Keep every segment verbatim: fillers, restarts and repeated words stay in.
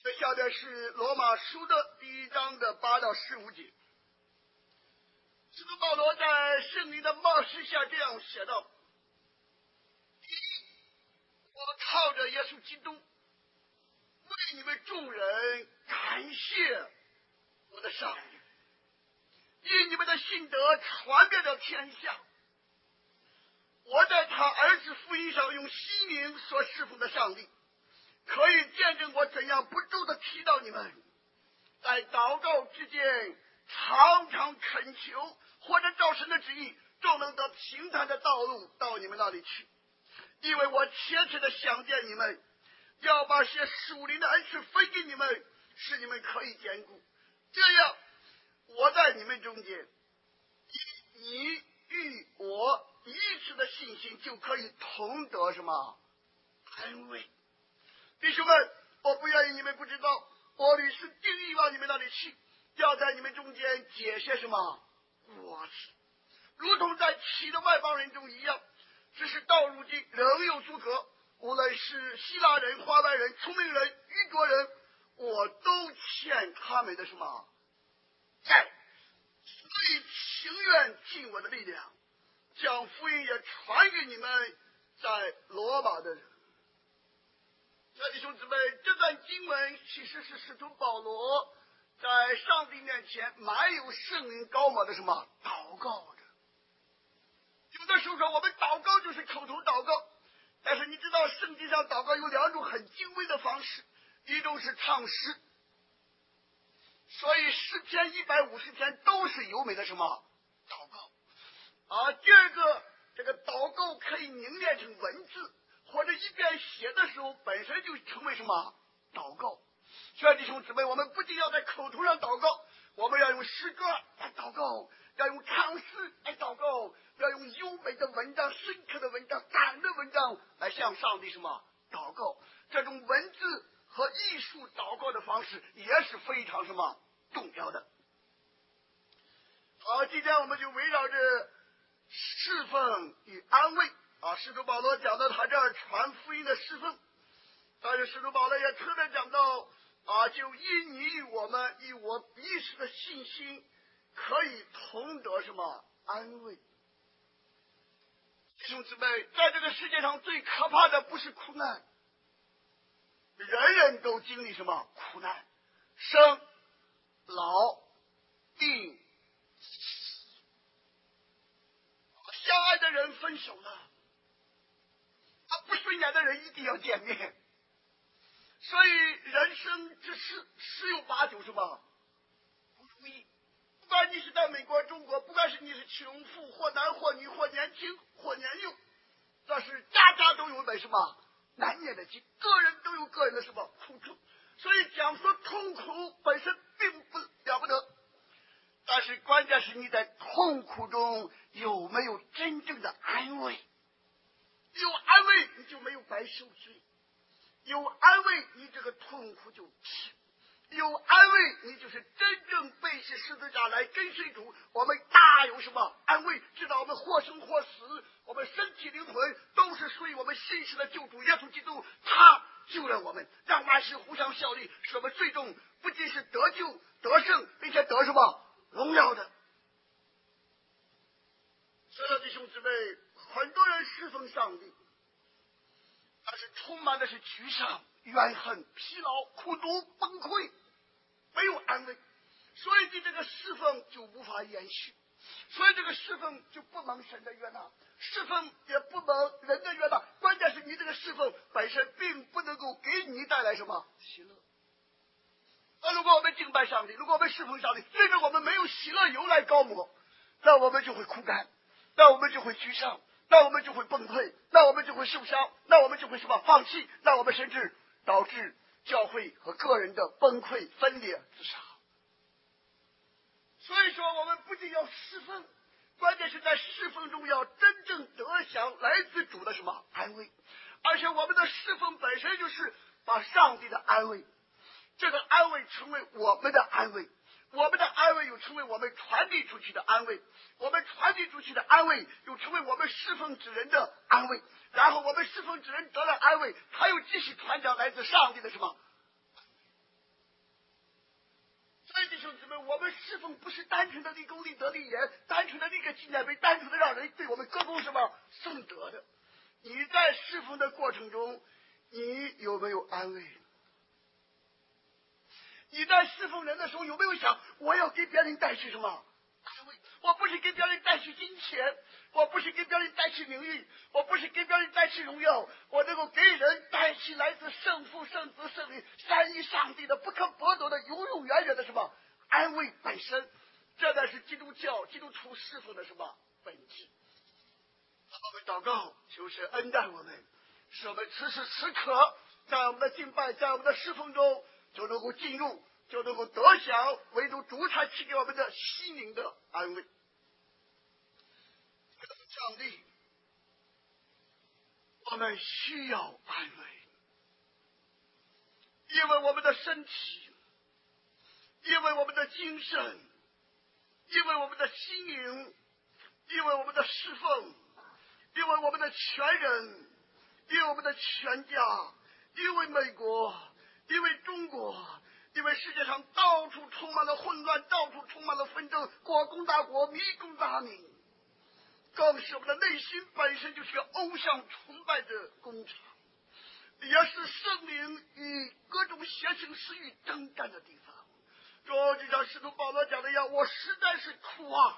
这下面是罗马书的第一章的八到十五节。使徒保罗在圣灵的冒示下这样写道：第一，我靠着耶稣基督为你们众人感谢我的上帝，因你们的信德传遍了天下。我在他儿子福音上用心灵所侍奉的上帝，可以见证我怎样不住的提到你们，在祷告之间常常恳求，或者照神的旨意，就能得平坦的道路到你们那里去。因为我切切的想见你们，要把些属灵的恩赐分给你们，使你们可以兼顾。这样，我在你们中间，你与我一致的信心就可以同得什么安慰。弟兄们，我不愿意你们不知道，我屡次定义往你们那里去，要在你们中间结些什么果子，如同在其的外邦人中一样。只是到如今仍有阻隔，无论是希腊人、华外人、聪明人、愚拙人，我都欠他们的什么债，所以情愿尽我的力量，将福音也传给你们在罗马的人。亲爱的弟兄姊妹，这段经文其实是使徒保罗在上帝面前满有圣灵高抹的什么祷告着。有的时候说我们祷告就是口头祷告，但是你知道圣经上祷告有两种很精微的方式，一种是唱诗，所以诗篇一百五十篇都是优美的什么祷告啊。第二个，这个祷告可以凝练成文字，或者一边写的时候本身就成为什么祷告。亲爱的弟兄姊妹，我们不仅要在口头上祷告，我们要用诗歌来祷告，要用唱诗来祷告，要用优美的文章、深刻的文章、感人的文章来向上帝什么祷告。这种文字和艺术祷告的方式也是非常什么重要的。好，今天我们就围绕着侍奉与安慰啊，使徒保罗讲到他这儿传福音的侍奉，但是使徒保罗也特别讲到啊，就因你与我们与我彼此的信心，可以同得什么安慰。弟兄姊妹，在这个世界上最可怕的不是苦难，人人都经历什么苦难，生老病死，相爱的人分手了，啊，不顺眼的人一定要见面。所以人生之事十有八九什么不如意。不管你是在美国、中国，不管是你是穷富或男或女或年轻或年幼，但是家家都有本什么难念的经，个人都有个人的什么苦处。所以讲说痛苦本身并不了不得，但是关键是你在痛苦中有没有真正的安慰。有安慰你就没有白受罪，有安慰你这个痛苦就止，有安慰你就是真正背起十字架来跟随主。我们大有什么安慰，知道我们或生或死，我们身体灵魂都是属于我们信实的救主耶稣基督，他救了我们，让万事互相效力，使我们最终不仅是得救得胜，并且得什么荣耀的。所有弟兄姊妹，很多人侍奉上帝，但是充满的是沮丧、怨恨、疲劳、苦毒、崩溃，没有安慰，所以你这个侍奉就无法延续，所以这个侍奉就不蒙神的悦纳，侍奉也不蒙人的悦纳。关键是你这个侍奉本身并不能够给你带来什么喜乐。那如果我们敬拜上帝，如果我们侍奉上帝，甚至我们没有喜乐油来高抹，那我们就会枯干，那我们就会沮丧，那我们就会崩溃，那我们就会受伤，那我们就会什么放弃，那我们甚至导致教会和个人的崩溃、分裂、自杀。所以说我们不仅要侍奉，关键是在侍奉中要真正得享来自主的什么安慰，而且我们的侍奉本身就是把上帝的安慰，这个安慰成为我们的安慰，我们的安慰又成为我们传递出去的安慰，我们传递出去的安慰又成为我们侍奉之人的安慰，然后我们侍奉之人得了安慰，他又继续传讲来自上帝的什么。 奉不是单纯的立功立德立言，单纯的立个纪念碑，单纯的让人对我们歌功什么颂德的。你在侍奉的过程中，你有没有安慰？你在侍奉人的时候，有没有想我要给别人带去什么安慰？我不是给别人带去金钱，我不是给别人带去名誉，我不是给别人带去荣耀，我能够给人带去来自圣父圣子圣灵三一上帝的不可剥夺的永永远远的什么安慰本身。这才是基督教基督徒侍奉的什么本质。我们祷告，求神恩待我们，使我们此时此刻在我们的敬拜，在我们的侍奉中就能够进入，就能够得享唯独主才赐给我们的心灵的安慰。上帝，我们需要安慰，因为我们的身体，因为我们的精神，因为我们的心灵，因为我们的侍奉，因为我们的全人，因为我们的全家，因为美国，因为中国，因为世界上到处充满了混乱，到处充满了纷争，国攻大国，民攻大民，更是我们的内心本身就是个偶像崇拜的工厂，也是圣灵与各种邪情私欲征战的地方。主，就像使徒保罗讲的一样，我实在是苦啊！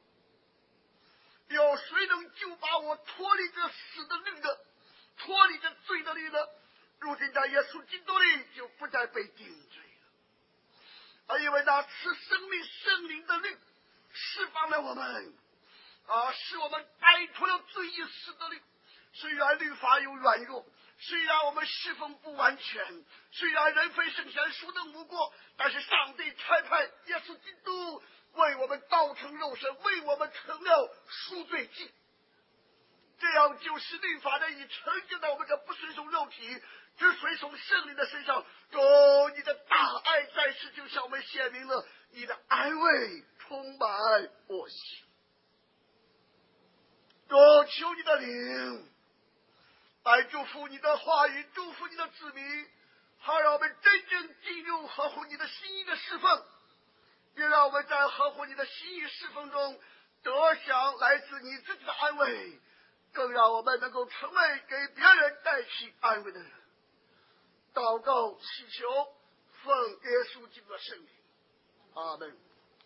有谁能救把我脱离这死的律呢？脱离这罪的律呢？如今在耶稣基督里就不再被定罪了，啊，因为那赐生命圣灵的律释放了我们，啊，使我们摆脱了罪与死的律。虽然律法有软弱，虽然我们侍奉不完全，虽然人非圣贤，孰能无过，但是上帝差派耶稣基督为我们道成肉身，为我们成了赎罪祭。这样就是律法的已成就在我们这不随从肉体，只随从圣灵的身上。主，你的大爱在此就向我们显明了，你的安慰充满我心。主，求你的灵来祝福你的话语，祝福你的子民，好让我们真正进入合乎你的心意的侍奉，也让我们在合乎你的心意侍奉中得享来自你自己的安慰，更让我们能够成为给别人带去安慰的人。祷告祈求，奉耶稣基督的圣名，阿门。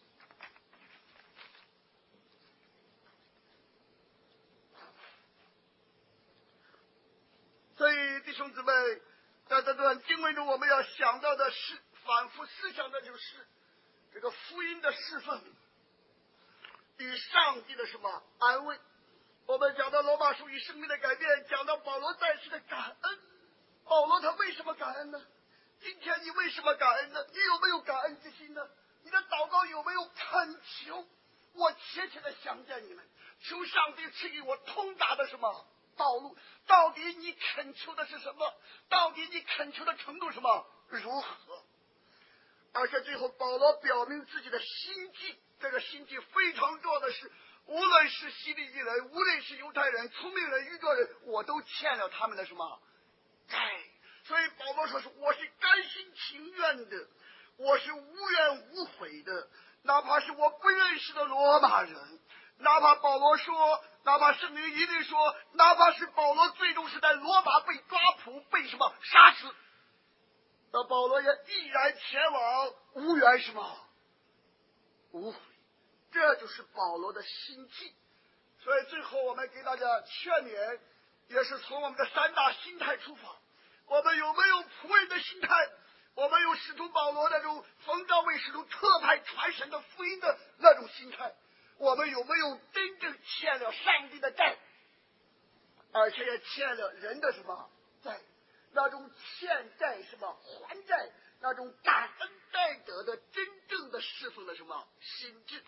所以弟兄姊妹，在这段经文中，我们要想到的是，反复思想的就是这个福音的侍奉与上帝的什么安慰。我们讲到罗马书与生命的改变，讲到保罗在世的感恩。保罗他为什么感恩呢？今天你为什么感恩呢？你有没有感恩之心呢？你的祷告有没有恳求？我切切的想见你们，求上帝赐给我通达的什么道路？到底你恳求的是什么？到底你恳求的程度什么如何？而且最后保罗表明自己的心迹，这个心迹非常重要的是，无论是希利尼人，无论是犹太人，聪明人愚拙人，我都欠了他们的什么债。所以保罗说是我是甘心情愿的，我是无怨无悔的，哪怕是我不认识的罗马人，哪怕保罗说，哪怕圣灵一律说，哪怕是保罗最终是在罗马被抓捕，被什么杀死，那保罗也毅然前往，无缘什么无悔。这就是保罗的心迹。所以最后我们给大家劝勉，也是从我们的三大心态出发。我们有没有仆人的心态？我们有使徒保罗那种奉召为使徒特派传神的福音的那种心态？我们有没有真正欠了上帝的债，而且也欠了人的什么债？那种欠债什么还债，那种感恩戴德的真正的侍奉的什么心智？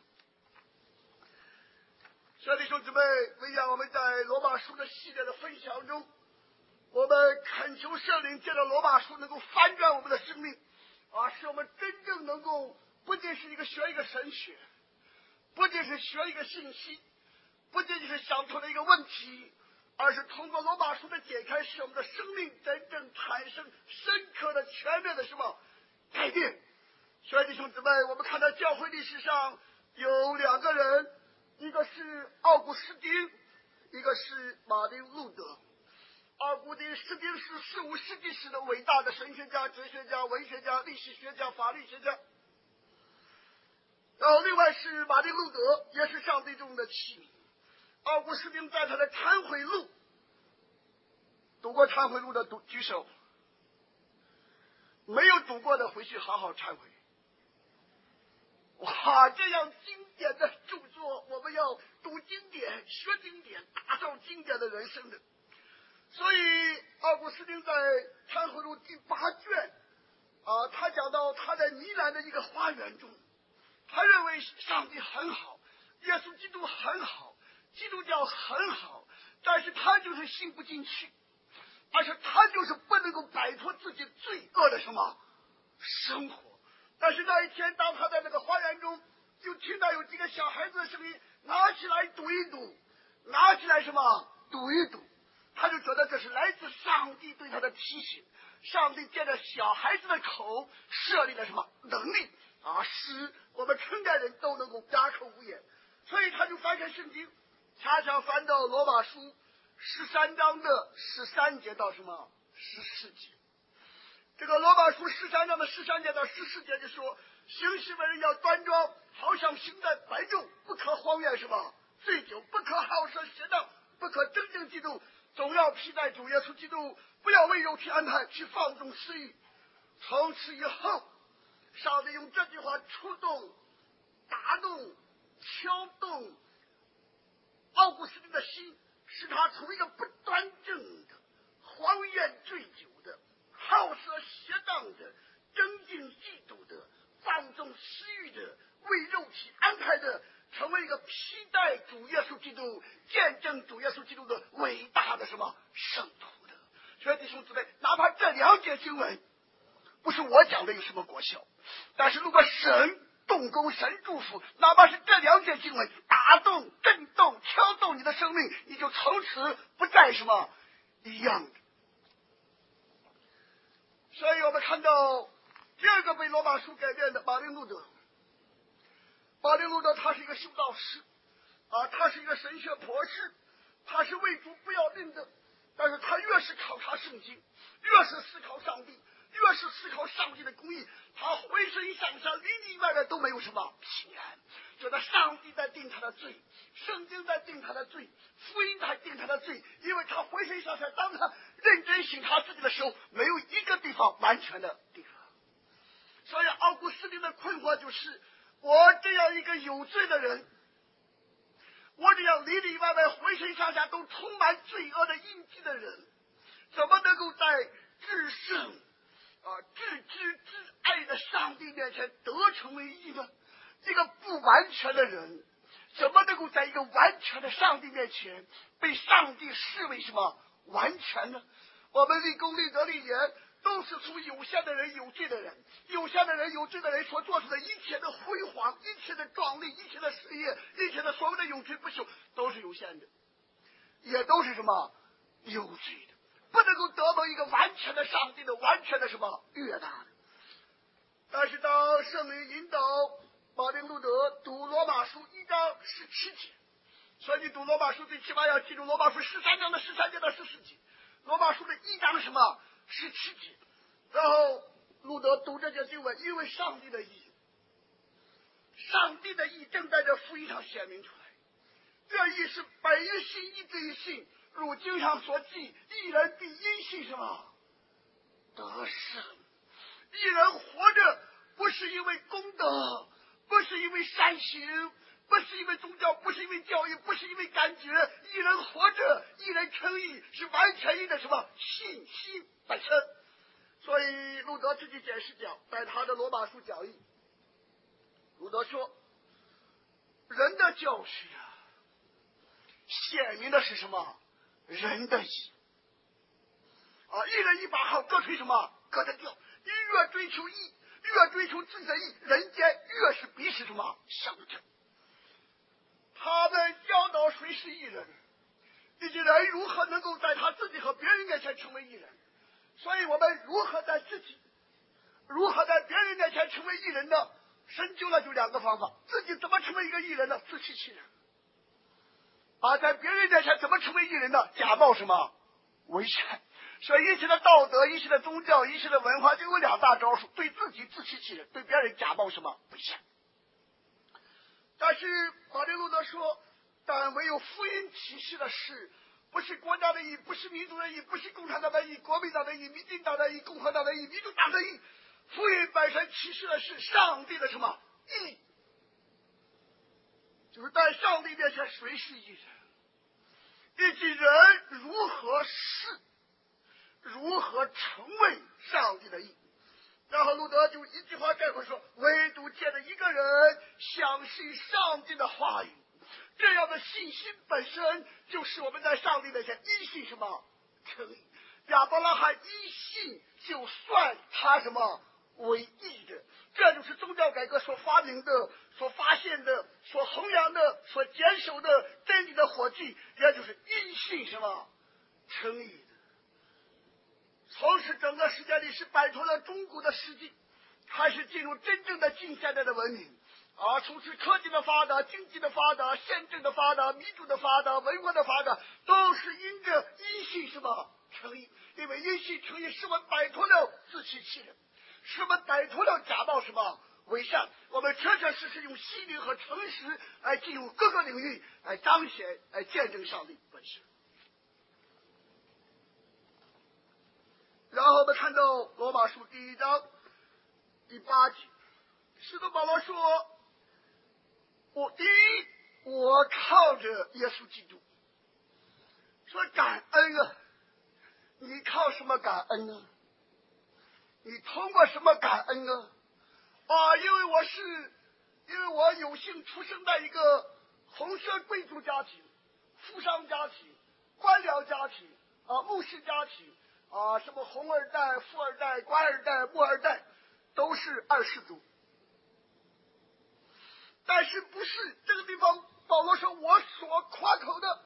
所以弟兄姊妹，为让我们在罗马书的系列的分享中，我们恳求圣灵借着罗马书能够翻转我们的生命，啊，使我们真正能够不仅是一个学一个神学，不仅是学一个信息，不仅仅是想出了一个问题，而是通过罗马书的解开，使我们的生命真正产生深刻的全面的什么改变。 所以弟兄姊妹，我们看到教会历史上有两个人，一个是奥古斯丁，一个是马丁路德。奥古斯丁是十五世纪时的伟大的神学家、哲学家、文学家、历史学家、法律学家。然后另外是马丁路德，也是上帝中的器皿。奥古斯丁在他的忏悔录，读过忏悔录的读举手，没有读过的回去好好忏悔。哇，这样经典的著作，我们要读经典、学经典、打造经典的人生的。所以奥古斯丁在忏悔录第八卷啊，他讲到他在米兰的一个花园中，他认为上帝很好，耶稣基督很好，基督教很好，但是他就是信不进去，而且他就是不能够摆脱自己罪恶的什么生活。但是那一天，当他在那个花园中，就听到有几个小孩子的声音，拿起来读一读，拿起来什么读一读，他就觉得这是来自上帝对他的提醒，上帝借着小孩子的口设立了什么能力啊，使我们成年人都能够哑口无言。所以他就翻开圣经，恰恰翻到罗马书十三章的十三节到什么十四节。这个罗马书十三章的十三节到十四节就说，行事为人要端庄，好像行在白昼，不可荒宴什么醉酒，不可好色邪荡，不可争竞嫉妒，总要披戴主耶稣基督，不要为肉体安排去放纵私欲。从此以后，上帝用这句话触动、打动、敲动奥古斯丁的心，使他从一个不端正的、荒宴醉酒的、好色邪荡的、争竞嫉妒的、放纵私欲的、为肉体安排的，成为一个披戴主耶稣基督、见证主耶稣基督的伟大的什么圣徒的。所以弟兄姊妹，哪怕这两节经文不是我讲的有什么果效，但是如果神动工、神祝福，哪怕是这两节经文打动、震动、敲动你的生命，你就从此不再什么一样的。所以我们看到第二个被罗马书改变的马丁路德。马丁路德他是一个修道士啊，他是一个神学博士，他是为主不要命的，但是他越是考察圣经，越是思考上帝，越是思考上帝的公义，他浑身上下里里外外都没有什么平安，觉得上帝在定他的罪，圣经在定他的罪，福音在定他的罪，因为他浑身上下当他认真省他自己的时候，没有一个地方完全的地方。所以奥古斯丁的困惑就是，我这样一个有罪的人，我这样里里外外浑身上下都充满罪恶的印记的人，怎么能够在至圣啊至知至爱的上帝面前得成为义呢？这个不完全的人，怎么能够在一个完全的上帝面前被上帝视为什么完全呢？我们立功、立德、立言，都是从有限的人、有罪的人、有限的人、有罪的人所做出的一切的辉煌、一切的壮丽、一切的事业、一切的所谓的永垂不朽，都是有限的，也都是什么有罪的，不能够得到一个完全的上帝的完全的什么悦纳的。但是当圣灵引导马丁路德读罗马书一章十七节，所以你读罗马书最起码要记住罗马书十三章的十三节到十四节，罗马书的一章什么十七节，然后路德读这节经文，因为上帝的义，上帝的义正在这福音上显明出来。这义是本于信，一直于信，如经上所记，义人必因信什么得胜。义人活着不是因为功德，不是因为善行，不是因为宗教，不是因为教育，不是因为感觉，义人活着，义人称义，是完全因的什么信心本身。所以路德自己解释讲，在他的罗马书讲义，路德说，人的教训啊，显明的是什么？人的义啊，一人一把号，各吹什么？各的调。你越追求义，越追求自己的义，人间越是鄙视什么？相争。他们教导谁是义人，以及人如何能够在他自己和别人面前成为义人。所以我们如何在自己，如何在别人面前成为为义人呢？深究了就两个方法，自己怎么成为一个义人呢？自欺欺人。啊，在别人面前怎么成为义人呢？假冒什么？为善。所以一切的道德，一切的宗教，一切的文化就有两大招数：对自己自欺欺人，对别人假冒什么？为善。但是马丁路德说，但唯有福音启示的事，不是国家的义，不是民族的义，不是共产党的义，国民党的义，民进党的义，共和党的义，民主党的义，福音本身启示的是上帝的什么义？就是在上帝面前谁是义人，以及人如何是，如何成为上帝的义。然后路德就一句话概括说，唯独借着一个人相信上帝的话语，这样的信心本身就是我们在上帝面前依信什么成义。亚伯拉罕依信就算他什么为义的，这就是宗教改革所发明的、所发现的、所弘扬的、所坚守的真理的火炬，也就是依信什么成义的。从此整个世界里是摆脱了中古的世纪，开始进入真正的近现代的文明。啊，从此科技的发达、经济的发达、宪政的发达、民主的发达、文化的发达，都是因着因信什么成义。因为因信成义使我们摆脱了自欺欺人，使我们摆脱了假冒什么为善。我们确确实实用心灵和诚实来进入各个领域，来彰显、来见证上帝本身。然后我们看到罗马书第一章第八节，使徒保罗说，我第一，我靠着耶稣基督。说感恩啊，你靠什么感恩呢？你通过什么感恩呢？啊，因为我是，因为我有幸出生在一个红色贵族家庭、富商家庭、官僚家庭啊、牧师家庭啊，什么红二代、富二代、官二代、木二代，都是二世祖。但是不是这个地方保罗说，我所夸口的，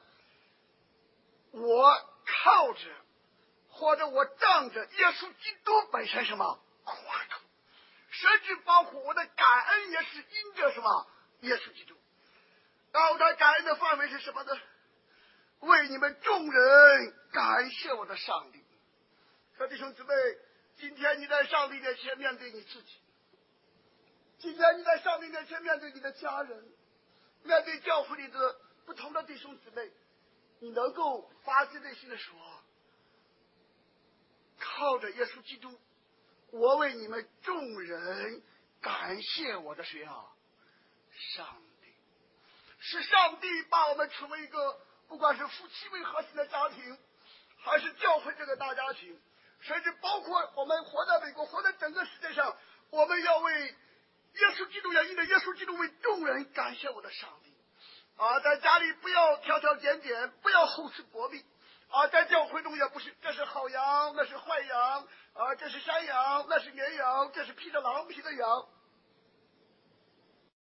我靠着或者我仗着耶稣基督本身什么夸口，甚至包括我的感恩也是因着什么耶稣基督。然后他感恩的范围是什么呢？为你们众人感谢我的上帝。说弟兄姊妹，今天你在上帝面前面对你自己，今天你在上帝面前面对你的家人，面对教会里的不同的弟兄姊妹，你能够发自内心的说，靠着耶稣基督，我为你们众人感谢我的谁啊？上帝。是上帝把我们成为一个不管是夫妻为核心的家庭，还是教会这个大家庭，甚至包括我们活在美国，活在整个世界上，我们要为耶稣基督，要因着耶稣基督为众人感谢我的上帝。啊，在家里不要挑挑拣拣，不要厚此薄彼。啊，在教会中也不是，这是好羊，那是坏羊，啊，这是山羊，那是绵羊，这是披着狼皮的羊。